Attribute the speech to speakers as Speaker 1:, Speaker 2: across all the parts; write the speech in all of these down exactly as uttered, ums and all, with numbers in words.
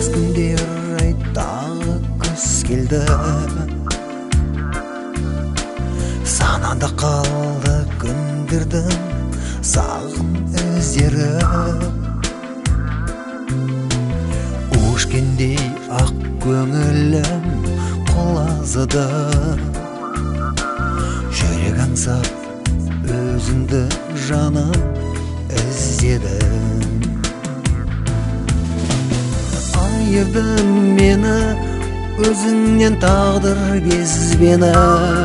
Speaker 1: аз күндер ай тағы күз келді, санада қалды күндердің сағым іздері. Өшкендей ақ көңілім құлазыды, жүрек аңсап өзіңді жаным іздедім. Айырды мені өзіңнен тағдыр безбені,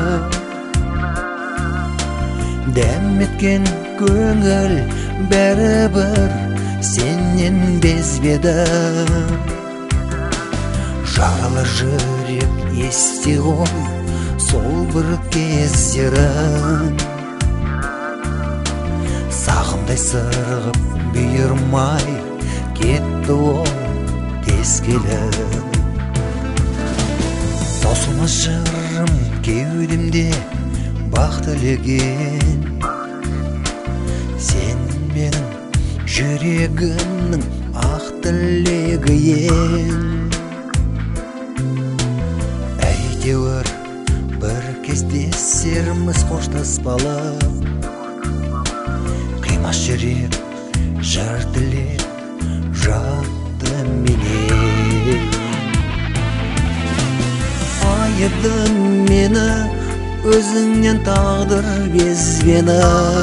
Speaker 1: дәм еткен көңіл бәрібір сенен безбеді. Жаралы жүрек есте ғой сол бір кездерін, сағымдай сырғып бұйырмай кетті ол тез келіп. Таусылмас жырым кеудемде бақ тілеген, сен менің жүрегімнің ақ тілегі ең. Әйтеуір бір кездесерміз қоштаспалы, қимас жүрек жыр тілеп жатты менен. Айырды мені өзіңнен тағдыр безбені,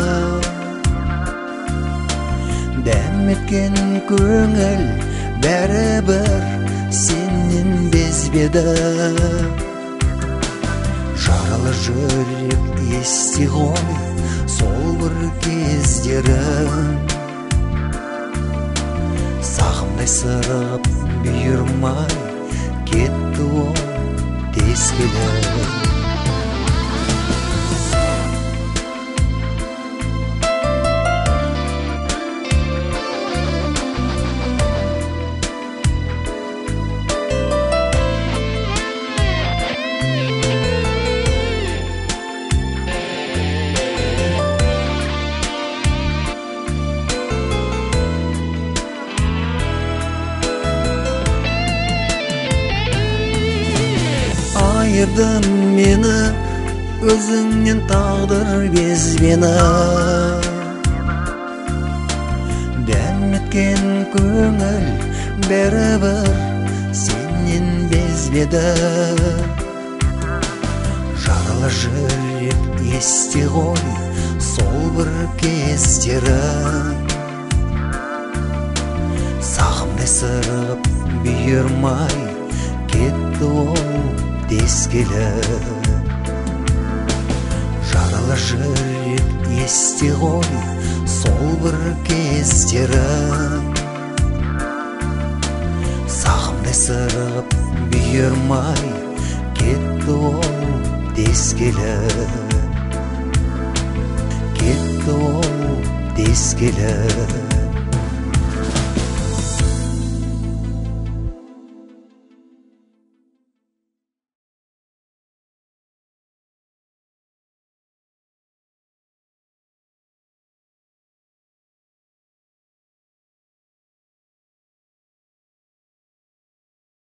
Speaker 1: дәм еткен көңіл бәрібір сенен безбеді. Жаралы жүрек есте ғой сол бір кездерін, сағымдай сырғып бұйырмай кетті ол тез келіп. Айырды мені өзіңнен тағдыр безбені, дәм еткен көңіл бәрібір сенен безбеді. Жаралы жүрек есте ғой сол бір кездерін, сағымдай сырғып бұйырмай кетті ол тез келіп. Жаралы жүрек есте ғой сол бір кездерін, сағымдай сырғып бұйырмай кетті ол тез келіп. Кетті ол тез келіп.